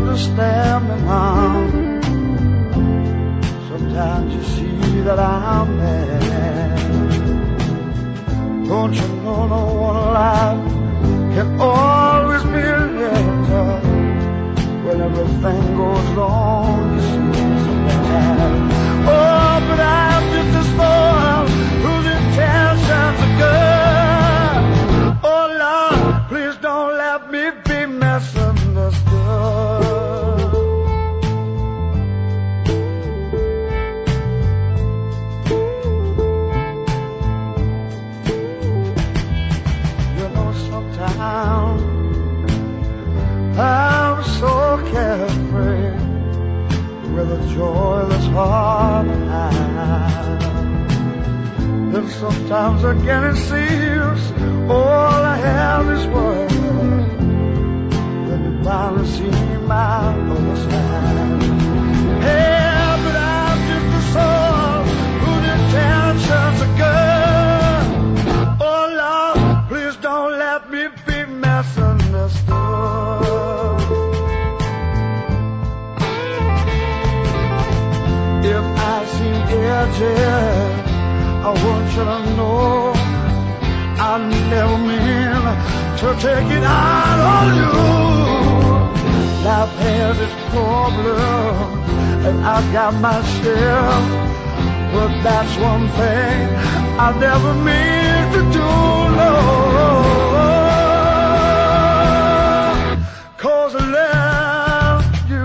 understand me now. Sometimes you see that I'm mad. Don't you know no one alive can always be better? When everything goes wrong, you see so bad. Oh, but I'm just a soul whose intentions are good. Oh Lord, please don't let me be misunderstood. You know, sometimes I'm so carefree with a joy that's hard to hide. Then sometimes again it seems all I have is words. Then you finally see my other side. Hey, but I'm just a soul whose intentions are good. Oh Lord, please don't let me be misunderstood. If I seem edgy, I want you to know I never mean to take it out on you. Life has its problems, and I've got my share. But that's one thing I never mean to do, no. 'Cause I love you.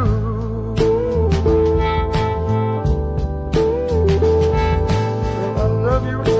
I love you so.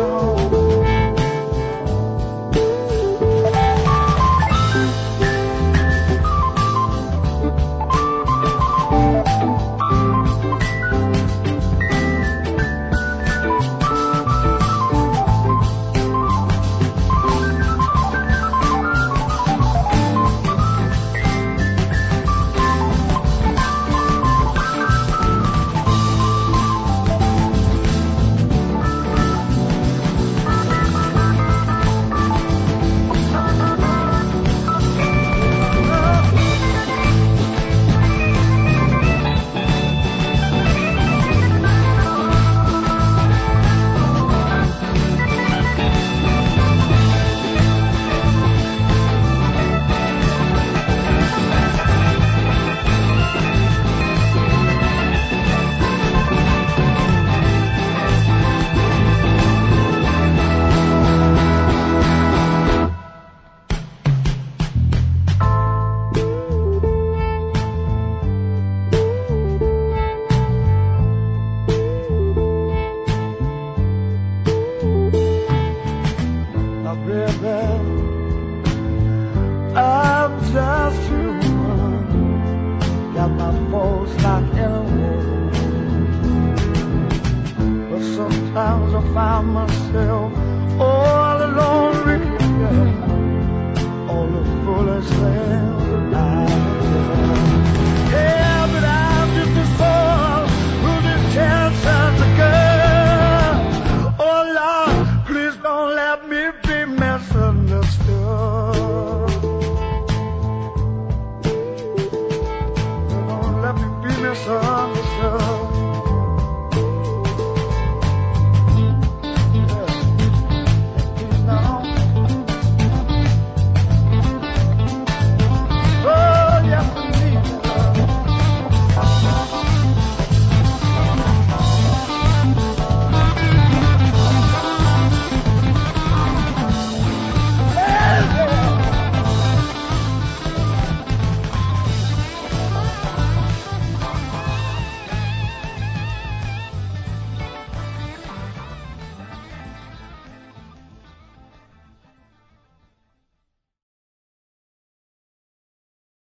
I'm just human, got my faults like anyone. But sometimes I find myself all alone regret all the foolish things that I've done. Yeah, but I'm just a soul whose intentions are good. Oh Lord, please don't let me be misunderstood. Don't let me be misunderstood.